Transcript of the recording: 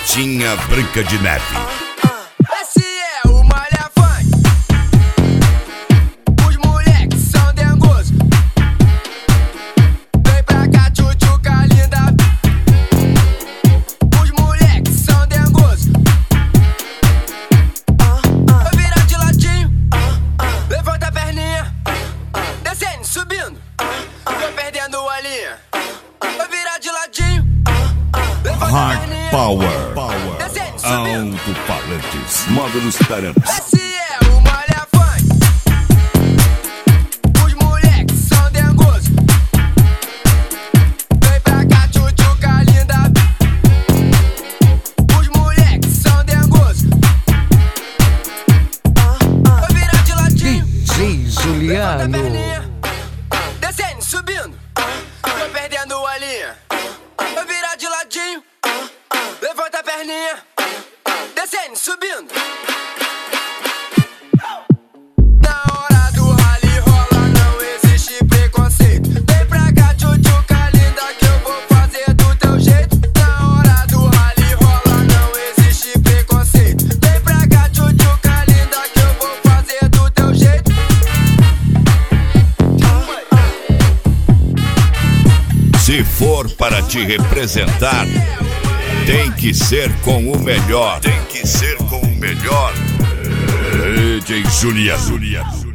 Pretinha Branca de Neve. Esse é o Malha Funk. Os moleques são dengosos. Vem pra cá, tchutchuca linda. Os moleques são dengosos. Vai virar de ladinho. Levanta a perninha. Descendo, subindo. Tô perdendo a linha. Vai virar de ladinho. Levanta a perninha. Power. Descendo, subindo. Alto-falantes, módulos tarantes. Esse é o Malha Funk. Os moleques são dengosos. Vem pra cá, tchutchuca linda. Os moleques são dengosos. Vai virar de ladinho. DJ Levanta a Juliano. perninha. Descendo, subindo. Tô perdendo a linha. Vai virar de ladinho. Levanta a perninha. Descendo, subindo. Na hora do rally rola, não existe preconceito. Vem pra cá, tchutchuca linda, que eu vou fazer do teu jeito. Na hora do rally rola, não existe preconceito. Vem pra cá, tchutchuca linda, que eu vou fazer do teu jeito. Se for para te representar, tem que ser com o melhor. Tem que ser com o melhor. DJ Juliano.